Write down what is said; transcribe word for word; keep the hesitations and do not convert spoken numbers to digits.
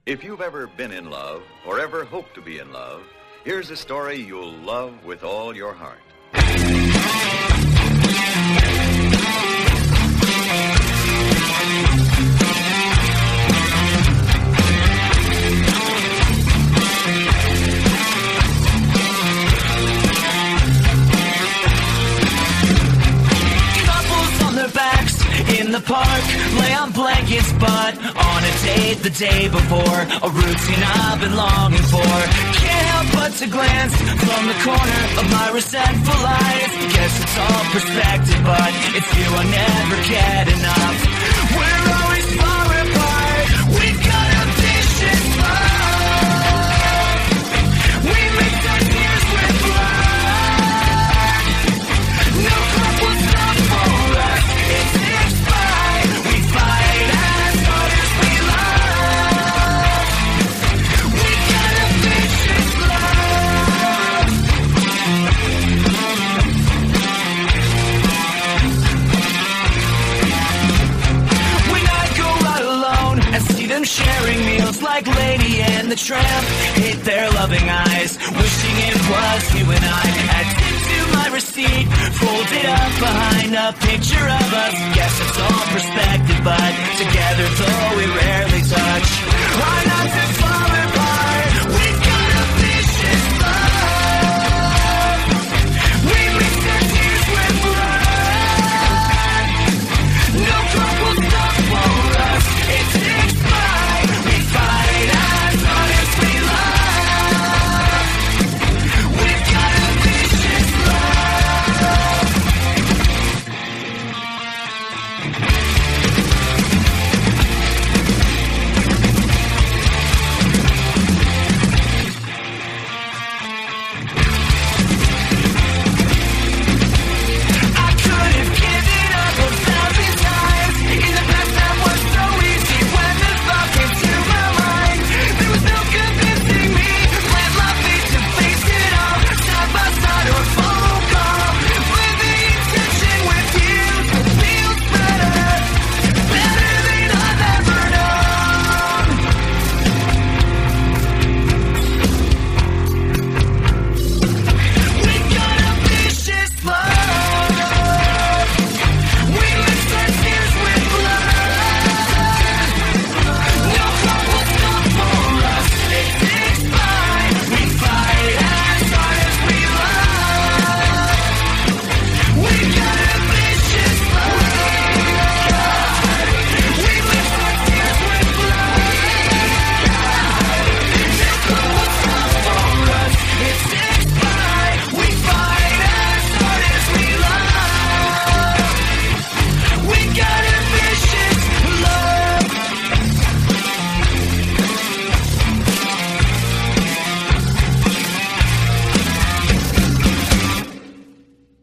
If you've ever been in love or ever hope to be in love, here's a story you'll love with all your heart. Couples on their backs in the park, lay on blankets, but on a date the day before, a routine I've been longing for. Can't help but to glance from the corner of my resentful eyes. Guess it's all perspective, but it's you I never get enough. We're always far apart, we've got a vicious love. We mix our tears with blood. No club will stop for us, it's expired. We fight as hard as we love. We got a vicious love. When I go out alone and see them sharing meals like Lady and the Tramp, hate their loving eyes, wishing it was you and I. Add into my receipt, fold it up behind a picture of us. Guess it's all perspective, but together though we rarely touch.